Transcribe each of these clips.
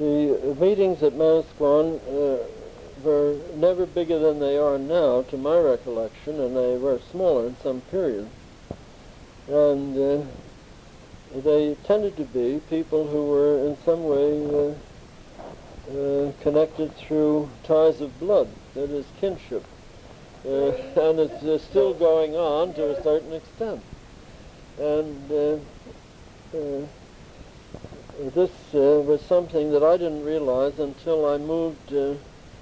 The meetings at Manasquan were never bigger than they are now, to my recollection, and they were smaller in some periods. And they tended to be people who were in some way connected through ties of blood, that is, kinship. And it's still going on to a certain extent. And this was something that I didn't realize until I moved to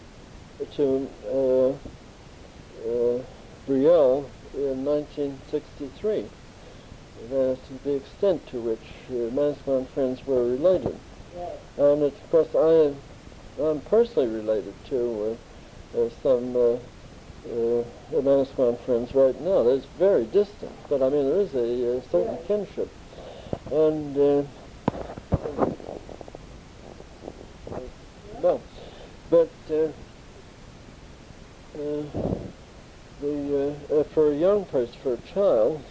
Brielle in 1963. To the extent to which Manasquan friends were related. And of course I'm personally related to some Manasquan friends right now. It's very distant, but I mean there is a certain kinship. And no, but for a young person, for a child,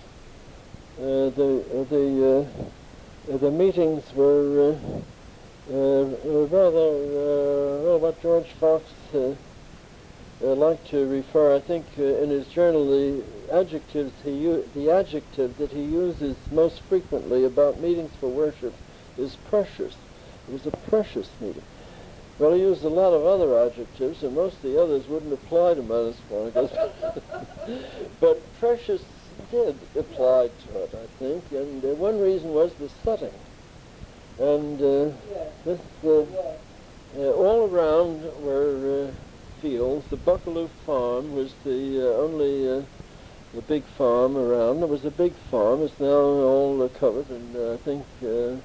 the meetings were rather what George Fox liked to refer. I think in his journal the adjective that he uses most frequently about meetings for worship is precious. It was a precious meeting. Well, he used a lot of other adjectives, and most of the others wouldn't apply to Manasquan, but precious did apply to it, I think, and one reason was the setting. And all around were fields. The Buccaloo farm was the only the big farm around. There was a big farm. It's now all covered, and I think the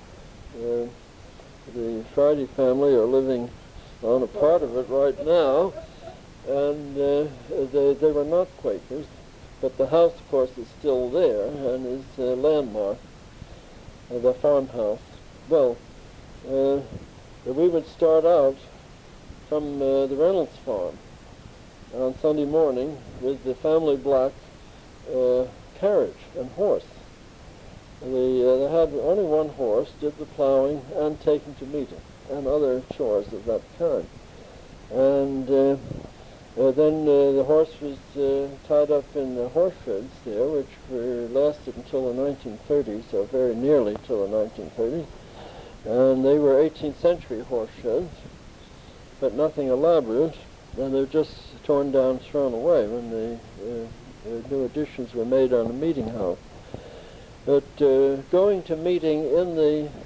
Friday family are living on a part of it right now, and they were not Quakers. But the house, of course, is still there and is a landmark, the farmhouse. Well, we would start out from the Reynolds farm on Sunday morning with the family black carriage and horse. They had only one horse, did the plowing and taking to meeting and other chores of that kind. And then the horse was tied up in the horse sheds there, which lasted until the 1930s, or very nearly till the 1930s. And they were 18th century horse sheds, but nothing elaborate, and they were just torn down, thrown away when the new additions were made on the meeting house. But going to meeting in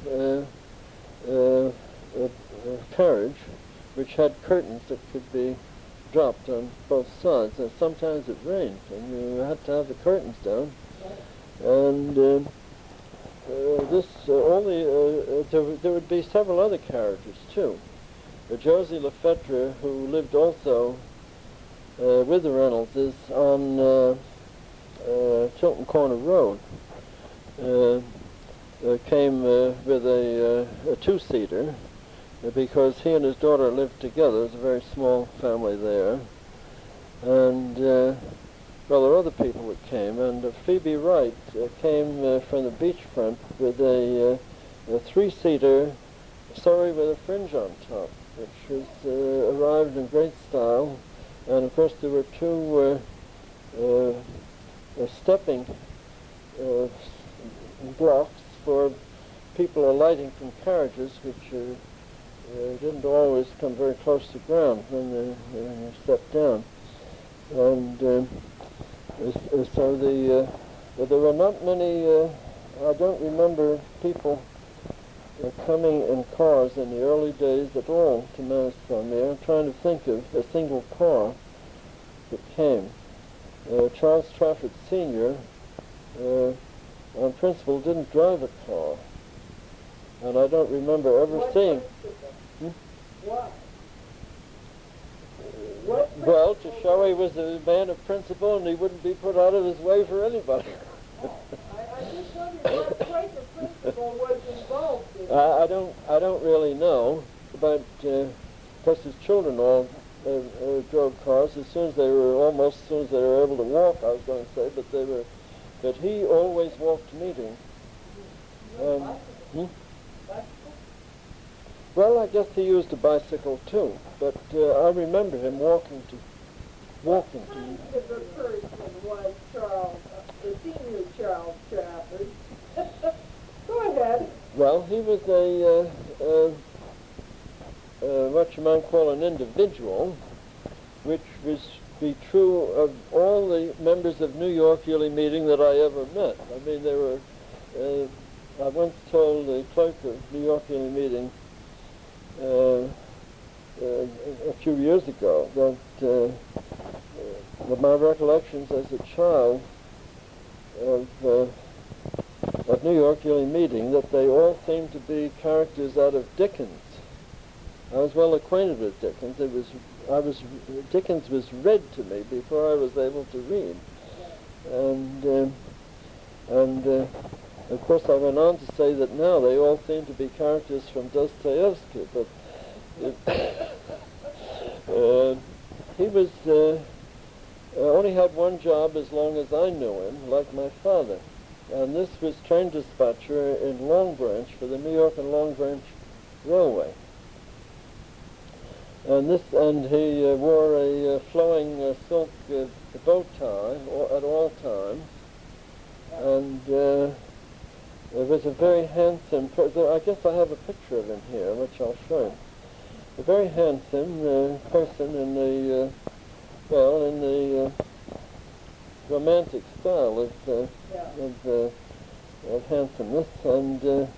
the carriage, which had curtains that could be dropped on both sides, and sometimes it rained, and you had to have the curtains down. And there would be several other carriages too. Josie Lefetre, who lived also with the Reynoldses on Chilton Corner Road, came with a two-seater, because he and his daughter lived together. There's a very small family there. And, well, there were other people that came, and Phoebe Wright came from the beachfront with a three-seater Surrey with a fringe on top, which was arrived in great style. And, of course, there were two stepping blocks for people alighting from carriages, which didn't always come very close to ground when you stepped down. And so there were not many, I don't remember people coming in cars in the early days at all to Manasquan there. I'm trying to think of a single car that came. Charles Trafford Sr., on principle, didn't drive a car. And I don't remember ever seeing... Why? Well, to show he was a man of principle and he wouldn't be put out of his way for anybody. I just wondered what type of principle was involved in I don't really know, but of course his children all drove cars as soon as they were able to walk, I was going to say, but he always walked to meetings. Well, I guess he used a bicycle too, but I remember him walking to. What kind of a person was Charles, the senior Charles Trafford? Go ahead. Well, he was what you might call an individual, which was be true of all the members of New York Yearly Meeting that I ever met. I mean, there were. I once told the clerk of New York Yearly Meeting a few years ago that my recollections as a child of New York Yearly Meeting, that they all seemed to be characters out of Dickens. I was well acquainted with Dickens. Dickens was read to me before I was able to read, and of course I went on to say that now they all seem to be characters from Dostoevsky, but he was only had one job as long as I knew him, like my father, and this was train dispatcher in Long Branch for the New York and Long Branch Railway. And he wore a flowing silk bow tie at all times, and it was a very handsome person. I guess I have a picture of him here, which I'll show you. A very handsome person in the in the romantic style of handsomeness, and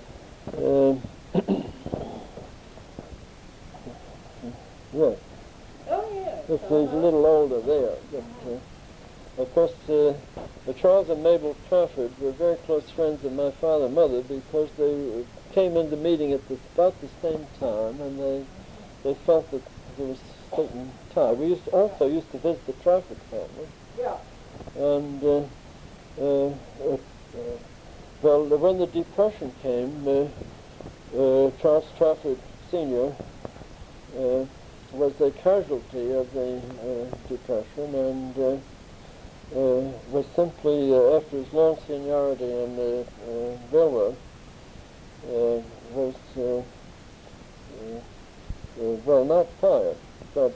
yes. Oh, yes. He's a little older there, but of course Charles and Mabel Trafford were very close friends of my father and mother, because they came into meeting at about the same time, and they felt that there was a certain tie. We also used to visit the Trafford family. Yeah. And well, when the Depression came, Charles Trafford Sr. Was a casualty of the Depression, and was simply, after his long seniority in the railroad, was, well, not fired, but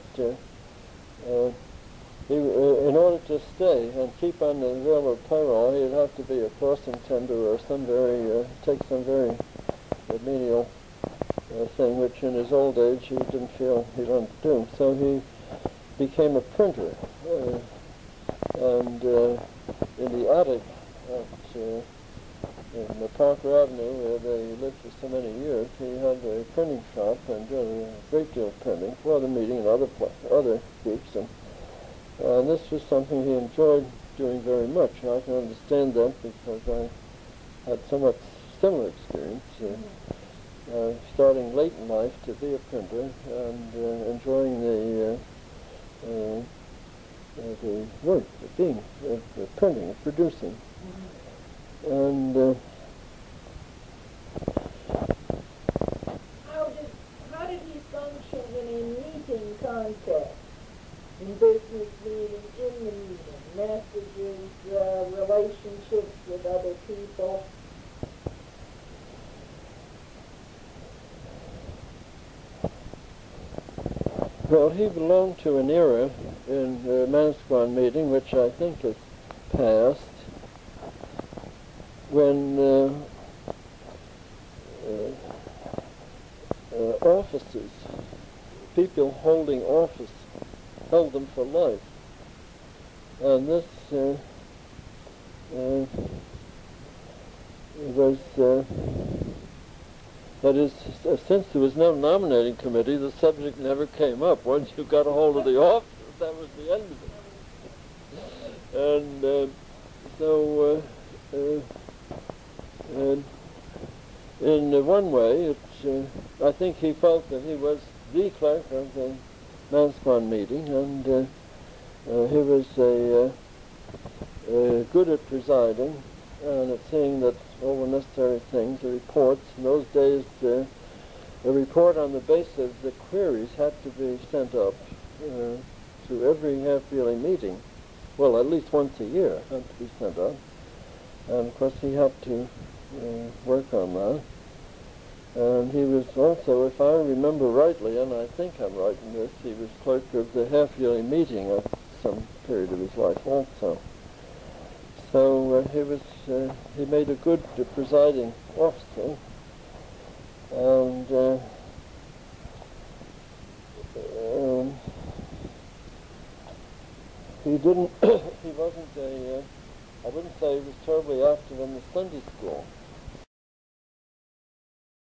he, in order to stay and keep on the railroad payroll, he'd have to be a crossing tender or take some very menial thing, which in his old age he didn't feel he wanted to do. So he became a printer, and in the attic in the Parker Avenue, where they lived for so many years, he had a printing shop and did a great deal of printing for the meeting and other groups, and this was something he enjoyed doing very much. I can understand that, because I had somewhat similar experience. Starting late in life to be a printer and enjoying the work of being printing, of producing. And how did he function in a meeting context, in business meeting, in the meeting, messages, relationships with other people? well, he belonged to an era in the Manasquan meeting, which I think is past, when offices, people holding office, held them for life. And this was, that is, since there was no nominating committee, the subject never came up. Once you got a hold of the office, that was the end of it. And so, in one way, it's, I think he felt that he was the clerk of the Manasquan meeting, and he was good at presiding and at seeing that all the necessary things, the reports. In those days, a report on the basis of the queries had to be sent up to every half-yearly meeting. Well, at least once a year had to be sent up. And of course he had to work on that. And he was also, if I remember rightly, and I think I'm right in this, he was clerk of the half-yearly meeting at some period of his life also. So he made a good presiding officer, and he wasn't I wouldn't say he was terribly active in the Sunday school.